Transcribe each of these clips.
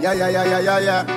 Yeah.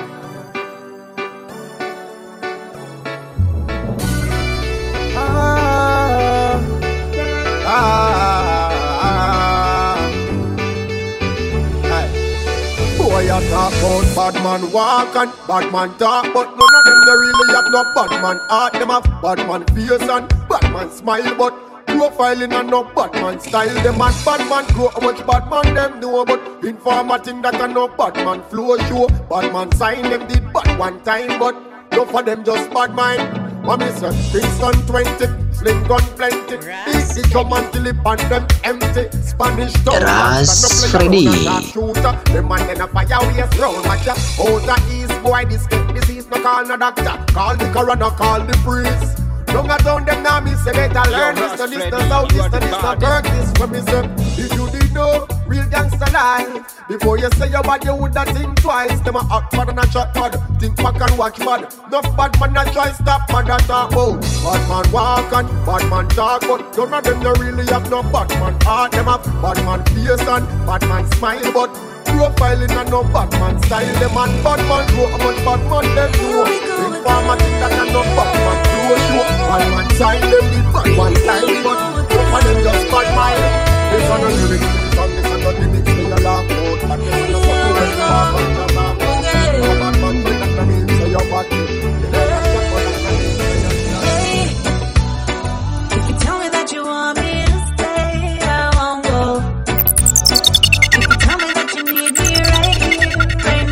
Boy, you talk about bad man walk and bad man talk, but none of them they really have no bad man heart. Them have bad man face and bad man smile, but profiling and no bad man style. Them and bad man grow how much bad man them know, but informer think that I know bad man flow show. Bad man sign them did bad one time, but no for them just bad mind. What me say? Kingston 20, sling gun plenty. Easy drum until it pan them empty. Spanish town, Ras Freddy. Them man then a fire waste round matcha. Out the east boy, this disease no call no doctor. Call the coroner, call the priest. Long a down them now me say better learn this and this, the south, this and this, the Turk, this. When me say, if you did know real gangster life, before you say your bad, you woulda think twice. Them a act bad and a chat bad, think back and watch bad. Enough bad man a try stop man a talk about. Bad man walk and bad man talk, but none of them they really have no bad man heart. Them have bad man face and bad man smile, but profiling and no bad man style. Them and bad man grow how much bad man them do. Informer think that I no bad man show. Bad man sign them the bad one style, but some of them just bad mind. This one no lyrics, this one no lyrics. Say you laugh out, but this one no support. Bad man just laugh out. No bad man bring that to me, say you're bad. If you tell me that you want me to stay, I won't go. If you tell me that you need me right here, right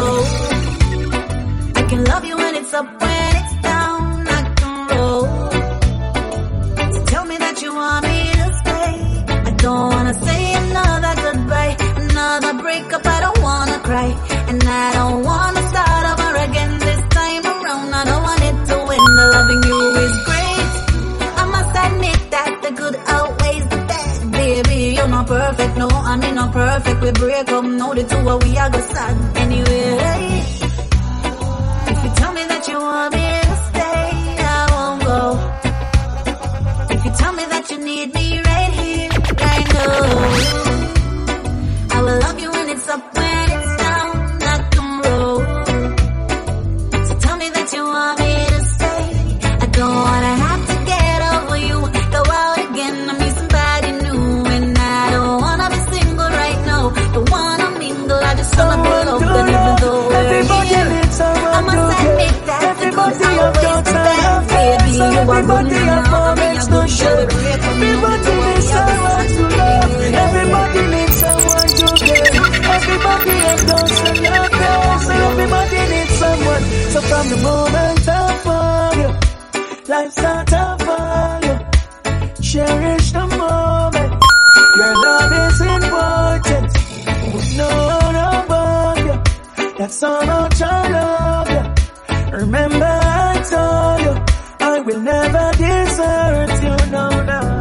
now, I can love you when it's up, when it's down, I can roll. So tell me that you want me to stay. I don't wanna say another goodbye, another breakup, I don't wanna cry. And I don't wanna start over again this time around. I don't want it to end. The loving you is great. I must admit that the good outweighs the bad. Baby, you're not perfect, no, I mean not perfect. We break up, know the two of we are go sad anyway. If you tell me that you want me to stay, I won't go. If you tell me that you need me right here, I know I will love you when it's up, when it's down, I can roll. So tell me that you want me to stay. I don't wanna have to get over you, go out again, I meet somebody new. And I don't wanna be single right now, don't wanna mingle, I just wanna be loved. And even though everybody needs someone I must admit that the good always the bad. Baby, you are running around, I'm no show. Everybody needs someone to love. Everybody needs someone to care. Everybody has done some love. So everybody needs someone. So from the moment I found you, life starts to fall you. Cherish the moment. Your love is important. No one above you. That's how much I love you. Remember I told you I will never desert you, no.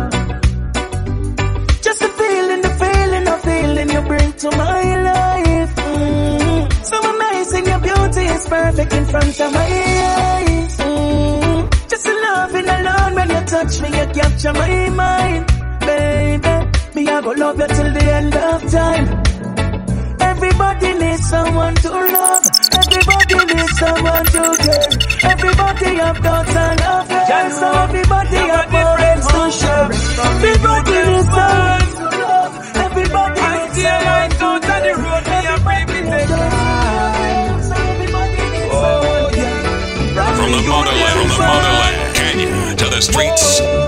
Just the feeling you bring to my life. So amazing, your beauty is perfect in front of my eyes. Just the loving alone when you touch me, you capture my mind. Baby, me I go love you till the end of time. Everybody needs someone to love. Everybody needs someone to care. Everybody have thoughts and affairs. So everybody have moments to share. Everybody needs someone to love. Everybody needs someone to care. The road me and baby take time. So everybody needs someone to care. From the motherland, Kenya to the streets.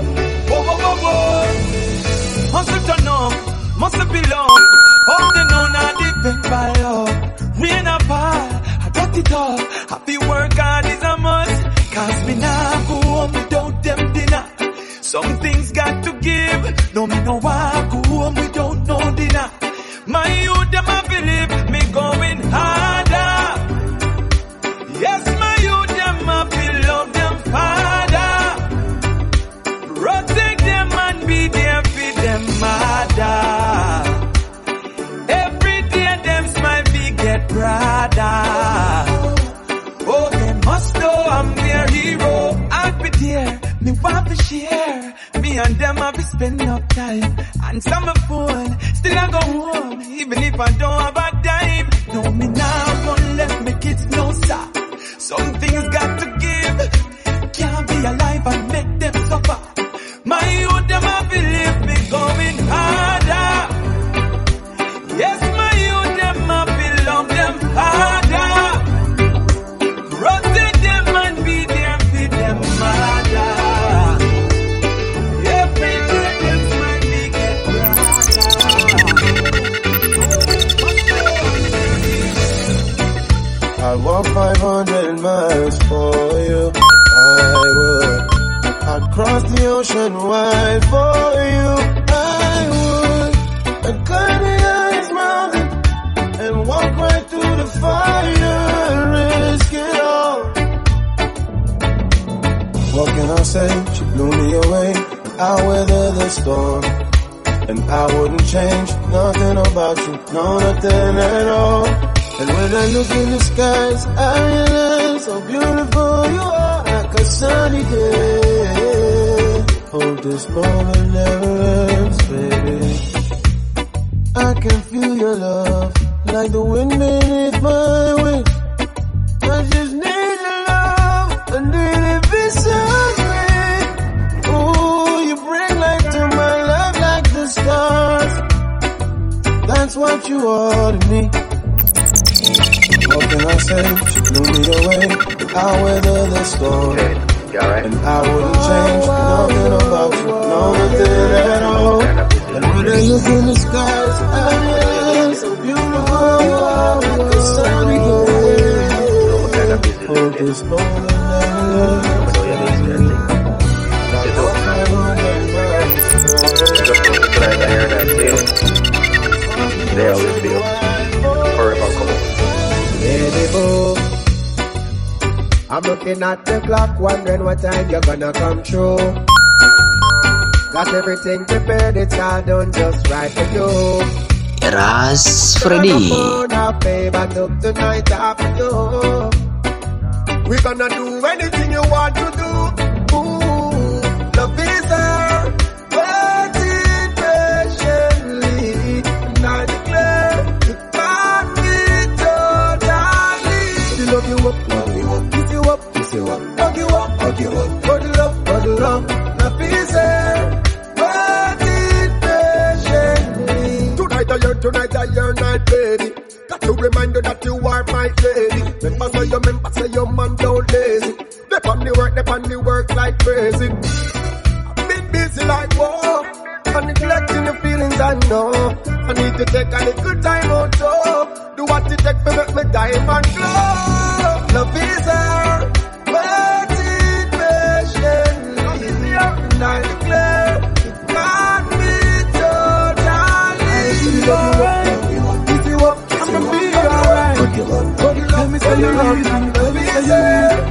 Hustle to know, must belong. Hope they know not depend by love. Rain or fall, I got it all. Happy work hard is a must. Cause me nah go home without them dinner. Some things got to give. No me no walk home without no dinner. My youth them a believe me going harder. Yes, my youth them a feel love them father. Protect them and be there for them mother. Brother, oh, they must know I'm their hero. I'll be there, me want to share. Me and them I'll be spending up time. And some of phone, still I go home, even if I don't have a dime. No, me now say she blew me away, I'll weather the storm. And I wouldn't change nothing about you, no, nothing at all. And when I look in the skies, I realize how beautiful you are, like a sunny day. Hope this moment never ends, baby. I can feel your love, like the wind beneath my wings. I just need your love, I need it beside me. Ooh, you bring light to my life like the stars. That's what you are to me. What can I say? She blew me away, I'll weather the storm. Right. And I wouldn't change nothing about you, no, nothing at all. And when I look in the skies, I realize so beautiful you are, like the sunny day. Hold this moment They always feel. Hurry up, come on. Baby boo, I'm looking at the clock, wondering what time you're gonna come through. Got everything prepared, it's all done just right for you. Ras Freddy. Babe, I took tonight after you. We're gonna do anything you want to do. Ooh, love is there, waiting patiently. And I declare, you got me totally. To love you up, kiss you up, kiss you up, hug you up, hug you up. Cuddle up, cuddle up. Love is there, waiting patiently. Tonight I yearn night, baby. Got to remind you that you are my lady. Remember say your man don't lazy. They on the work like crazy. I've been busy like war, and neglecting your feelings I know. I need to take a little time out to do what it takes to make me diamond glow. Love is there, waiting patiently. And I declare, you got me totally. If you up, I'ma be alright. Let me say you love me. Let me say you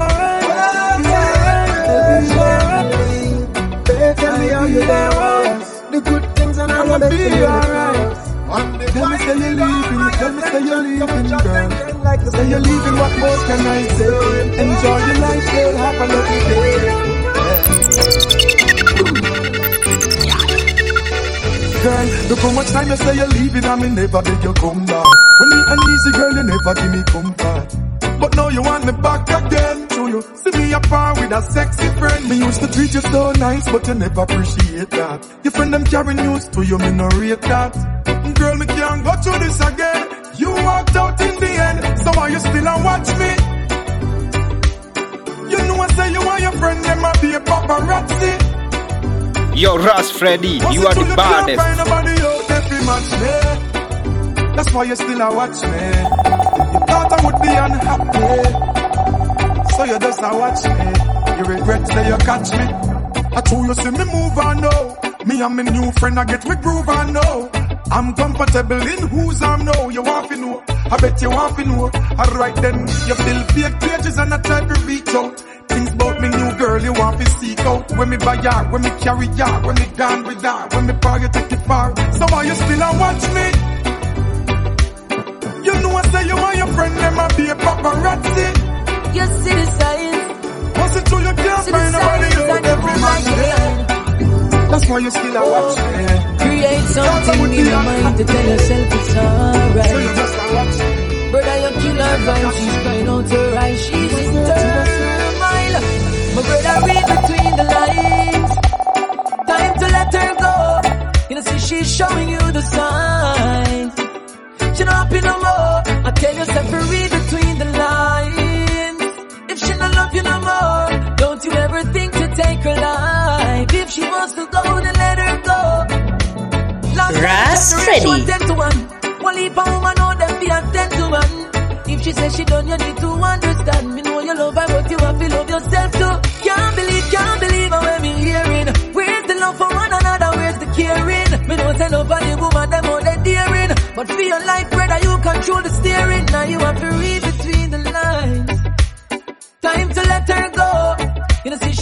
tell me how you there was. The good things and I'ma be alright. Tell me say you're leaving, tell me say you're leaving, girl. Say you're leaving, what more can I say? Enjoy your life, girl, have a lovely day. Girl, look how much time you say you're leaving and me never did you come back. When me uneasy, girl, you never give me comfort. But now you want me back again. So you see me apart with a sexy friend. Me used to treat you so nice, but you never appreciate that. Your friend them carry news to you, me no rate that. Girl, me can't go through this again. You walked out in the end, so why you still and watch me? You know I say you want your friend, them a be a paparazzi. Yo, Ras Freddy, you are the baddest. That's why you still a watch me. You thought I would be unhappy, so you just a watch me. You regret say you catch me. I told you see me move on now. Me and my new friend I get me groove on now. I'm comfortable in whose I'm now. You want to know? I bet you want to know. Alright then, you fill fake pages and I try to reach out. Things about me new girl you want to seek out. When me buy her, when me carry her, when me gone with her, when me power you take it far. So why you still and watch me? You know I say you want your friend, them a be a paparazzi. You see the signs. Was it true you can't find nobody out every man day? That's why you still a watch me. Create something in your mind to tell yourself it's alright. So you just a watch me. Brother, you kill her vibe, she's crying out her eyes, she's in turmoil. My brother, read between the lines. Time to let her go. You know, see, she's showing you the signs. She not happy no more. I tell yourself to read between the lines. If she not love you no more, don't you ever think to take her life. If she wants to go, then let her go. Ras Freddy. 10 to 1. One leap a woman know them be a 10 to 1. If she says she done, you need to understand. Me know you love her, but you have to love yourself too. Can't believe how when me hearing. Where's the love for one another? Where's the caring? Me know say love for the woman, them all they daring. But for your life, brother, you control the steering. Now you have to read between the lines. Time to let her go. You know, see,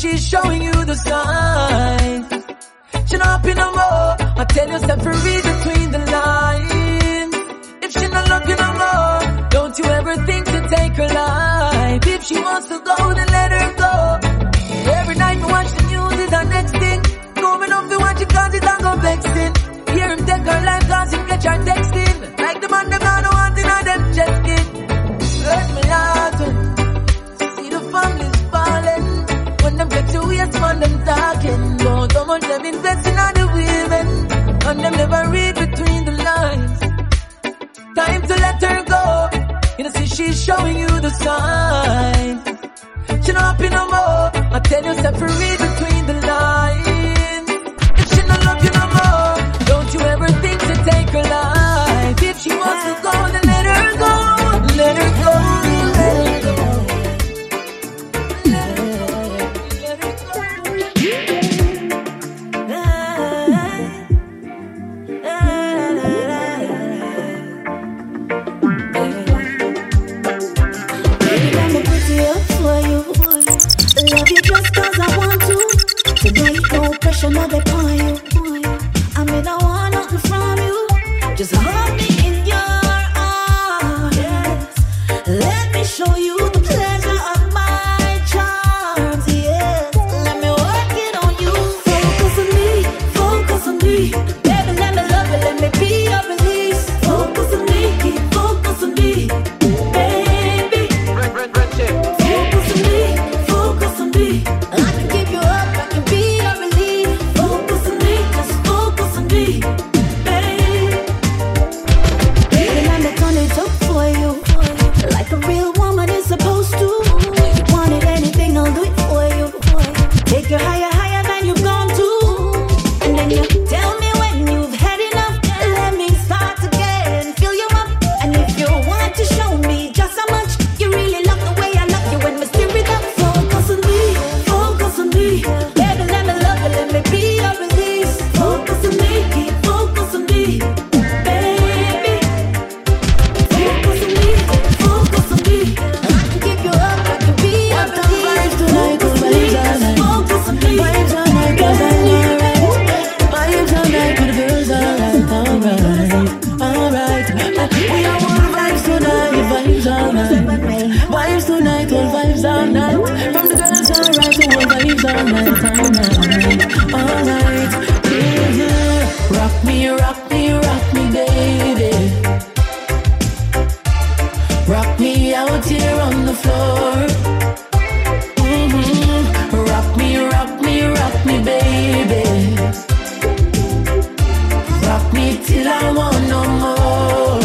she's showing you the signs. She not happy no more. I tell you, step read between the lines. If she not love you no more, don't you ever think to take her life. If she wants to go, then let her go. Every night we watch the news is our next thing. Going up to watch it cause it don't go vexing. Hear him take her life cause him get your texting. Like the man them gonna want in on them jet skin. Hurt me heart when see the families falling. When them get to waste man them talking. Don't so much them investing on the women. And them never read between the lines. Time to let her go. You know, see she's showing you the signs. She not happy no more. I tell you, separate between the lines. If she not love you no more, don't you ever think to take her life. If she wants to go, then let her go. Let her go. Let her go. Let her go. Let her go. Love you just cause I want to. Today no pressure, no upon you. I mean I want nothing from you. Just hold me in your arms. Yes. Let me show you the pleasure of my charms. Yes. Let me work it on you. Focus on me, focus on me. Baby, let me love you, let me be your release. Focus on me, focus on me. Baby, focus on me. I can keep you up, I can be your relief. Focus on me, just focus on me, babe. Baby, let me turn it up for you, like a real woman is supposed to. You wanted anything, I'll do it for you. Take you higher, higher than you've gone to. And then you tell me when you've had enough. Let me start again, fill you up. And if you want to show me just how much you really love the way I love you, when we stir it up, focus on me. Baby, let me love you, let me be your release. Focus on me, keep focus on me, baby. Focus on me, focus on me. I can keep you up, I can be your release. Focus on me, just focus on me. Vibes all night, cause I'm alright. Vibes all night, with the girls alright. Alright. We are one vibes tonight, vibes all night. Vibes tonight, all vibes all night. From the girls alright to all vibes all night. Alright. Rock me, rock me, rock me, baby. Rock me out here on the floor. Rock me, rock me, rock me, baby. Rock me till I want no more.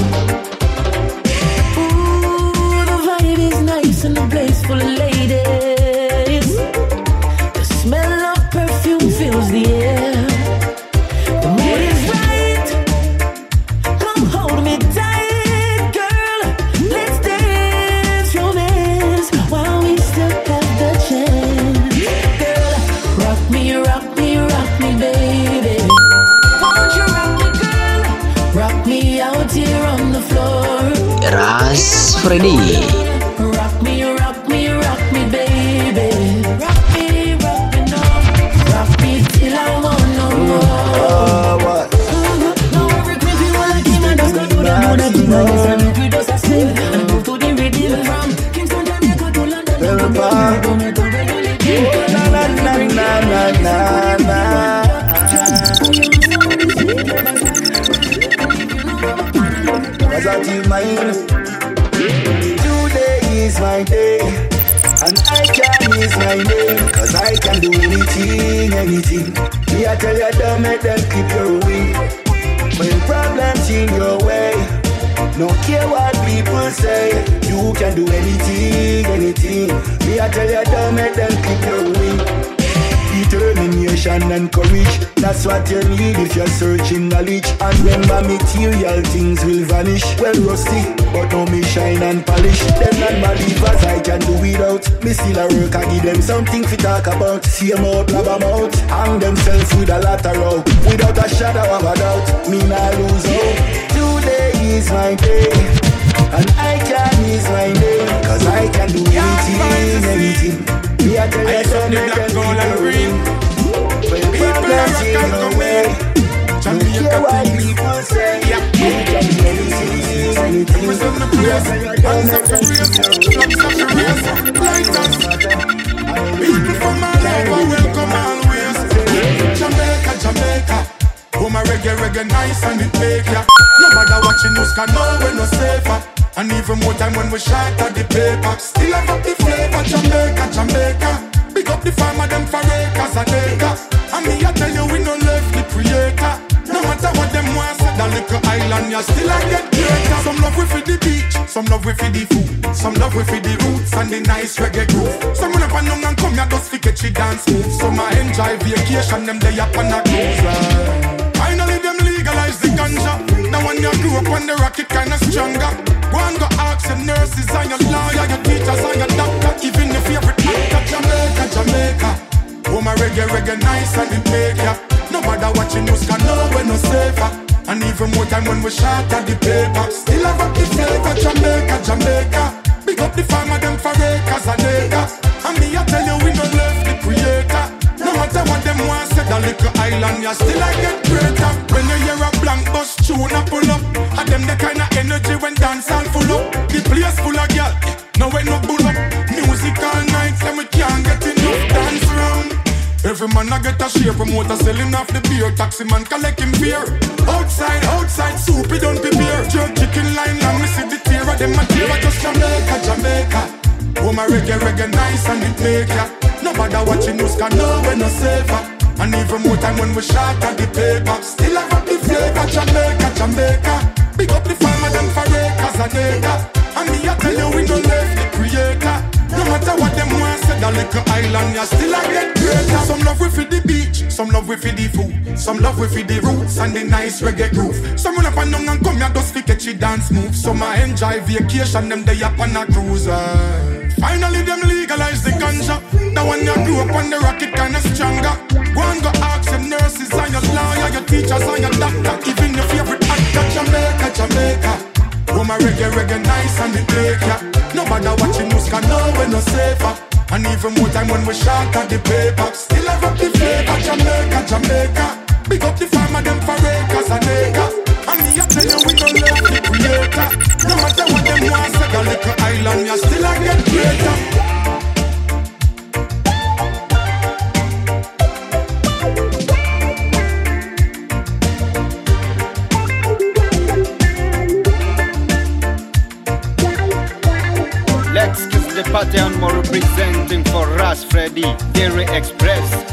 Ooh, the vibe is nice and the place full of ladies. The smell of perfume fills the air. The mood is right. Come hold me tight, girl. Let's dance romance while we still have the chance. Girl, rock me, rock me, rock me, baby. Won't you rock me, girl? Rock me out here on the floor. Ras Freddy. Rock me, rock me, rock me, baby. Rock me now. Rock me till I want no more. What? Now everything you want, like him, I just go do that, do that, do that. Yes, I make you just a sing and go to the rhythm from Kingston, Jamaica to London. Was that you mine? Today is my day, and I can use my name, cause I can do anything, anything. Me I tell you, don't make them keep your way. When problems in your way, no care what people say, you can do anything, anything. Me I tell you, don't make them keep your way. Determination and courage, that's what you need if you're searching knowledge. And remember, material things will vanish. Well, rusty, but now me shine and polish. Them non-believers I can do without. Me still a work, I give them something to talk about. See them out, blab them out, hang themselves with a lot of rope. Without a shadow of a doubt, me not lose hope. Today is my day, and I can use my name, cause I can do anything, anything. We are tell I you saw the black, gold and green. People are rock and come in. Jamaica people say, yeah. We send the praise, hands up the praise, flags up the race, lighters. People from all over welcome always. Jamaica, Jamaica. Oh my reggae nice and it make ya. Nobody watching us can know we're no safer. And even more time when we shot at the paper. Still have up the flavor, Jamaica, Jamaica. Big up the farmer, them for acres and acres. And me I tell you we no left the creator. No matter what them want, say that little island, you still I get greater. Some love we for the beach, some love we for the food, some love we for the roots and the nice reggae groove. Some run up and down and come here just to catch it dance move. Some I enjoy vacation, them they up on a cruise. Finally them legalize the ganja. Now when you grew up on the rocket kinda stronger. Go and go ask your nurses and your lawyer, your teachers and your doctor. Even your favorite actor, Jamaica, Jamaica. Oh my reggae nice and it make ya. Nobody watching us can know we're no safer. And even more time when we shot at the paper. Still have up the flavor, Jamaica, Jamaica. Big up the farmer, them for acres and acres. And me I tell you we no left the creator. No matter what them want, say that little island, you still I get greater. When you hear a blank bus tune a pull up, and them the kind of energy when dance all full up. The place full of girl, no way no bull up. Music all night, and we can't get enough dance round. Every man I get a share, promoter selling off the beer. Taxi man collect him beer. Outside, soup he don't prepare. Jerk chicken line long, me see the tear of them a tear. Just Jamaica, Jamaica. Oh my reggae nice and it make ya. Nobody watching us can know we're no safer. And even more time when we shot at the paper. Still have up the flavor, Jamaica, Jamaica. Big up the farmer, them for acres and acres. And me I tell you we no left the creator. No matter what them want, say that little island, you still I get greater. Some love we for the beach, some love we for the food, some love we for the roots and the nice reggae groove. Some run up and down and come here just to catch it dance move. Some I enjoy vacation, them they up on a cruise. Finally them legalize the ganja. Now when you grew up on the rocket kinda stronger. Go and go ask your nurses and your lawyer, your teachers and your doctor. Even your favorite actor, Jamaica, Jamaica. Oh my reggae nice and it make ya. Nobody watching us can know we're no safer. And even more time when we shot at the paper. Still have up the flavor, Jamaica, Jamaica. Big up the farmer, them for acres and acres. And me I tell you we don't left the creator. No matter what them want, say that little island, you still I get greater. Let's kiss the party and more representing for Ras Freddy, Dairy Express.